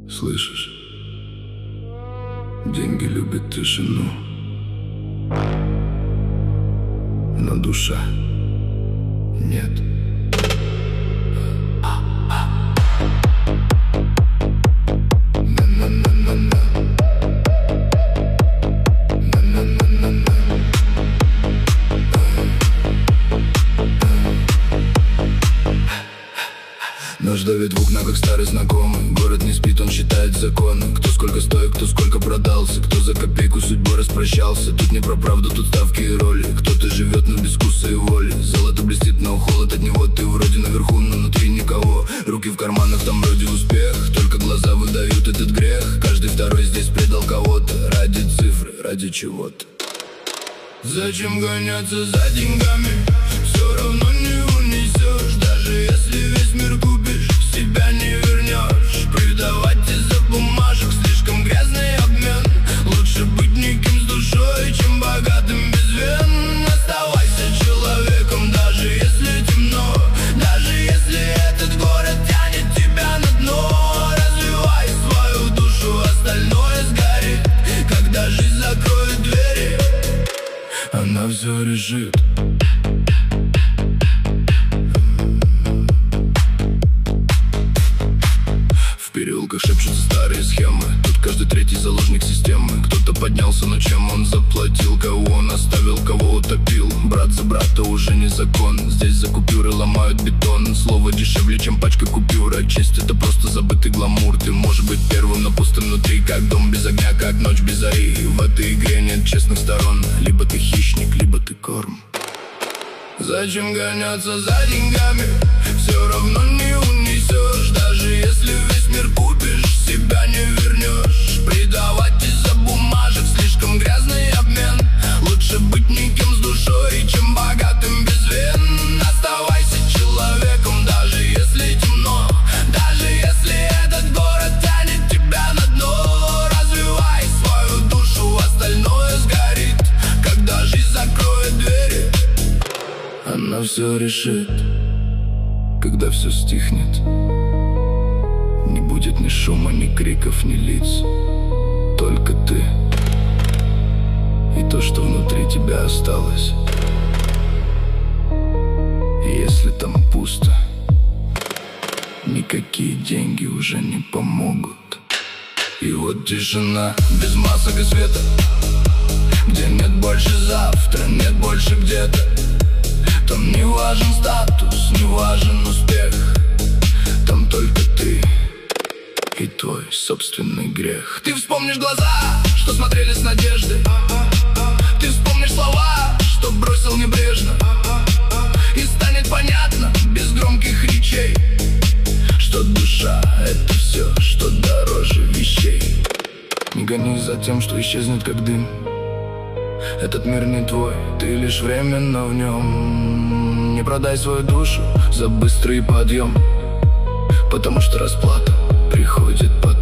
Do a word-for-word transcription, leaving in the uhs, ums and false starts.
Слышишь? Деньги любят тишину, но душа нет. Нож давит в окна, как старый знакомый. Город не спит, он считает законы. Кто сколько стоит, кто сколько продался, кто за копейку судьбой распрощался. Тут не про правду, тут ставки и роли. Кто-то живет, но без вкуса и воли. Золото блестит, но холод от него. Ты вроде наверху, но внутри никого. Руки в карманах, там вроде успех. Только глаза выдают этот грех. Каждый второй здесь предал кого-то. Ради цифры, ради чего-то. Зачем гоняться за деньгами? Все равно не унесешь. Даже если весь мир купишь, себя не вернешь. Предавать из-за бумажек слишком грязный обмен. Лучше быть никем с душой, чем богатым без вен. Оставайся человеком, даже если темно. Даже если этот город тянет тебя на дно. Развивай свою душу, остальное сгорит. Когда жизнь закроет двери, она все решит. В переулках шепчутся старые схемы. Тут каждый третий заложник системы. Кто-то поднялся, но чем он заплатил? Кого он оставил, кого утопил? Брат за брата уже не закон. Здесь за купюры ломают бетон. Слово дешевле, чем пачка купюр. А честь — это просто забытый гламур. Ты можешь быть первым, но пустым внутри. Как дом без огня, как ночь без зари. В этой игре нет честных сторон. Либо ты хищник, либо ты корм. Зачем гоняться за деньгами? Все равно не унесешь. Даже если весь мир купишь, себя не вернешь. Предавать из-за бумажек слишком грязный обмен. Лучше быть никем с душой, чем богатым без вен. Оставайся человеком, даже если темно. Даже если этот город тянет тебя на дно. Развивай свою душу, остальное сгорит. Когда жизнь закроет двери, она все решит. Когда все стихнет, не будет ни шума, ни криков, ни лиц. Только ты и то, что внутри тебя осталось. И если там пусто, никакие деньги уже не помогут. И вот тишина без масок и света, где нет больше завтра, нет больше где-то. Там не важен статус, не важен успех. Там только ты и твой собственный грех. Ты вспомнишь глаза, что смотрели с надеждой. Ты вспомнишь слова, что бросил небрежно. И станет понятно, без громких речей, что душа — это все, что дороже вещей. Не гонись за тем, что исчезнет как дым. Этот мир не твой, ты лишь временно в нем. Не продай свою душу за быстрый подъем, потому что расплата приходит потом.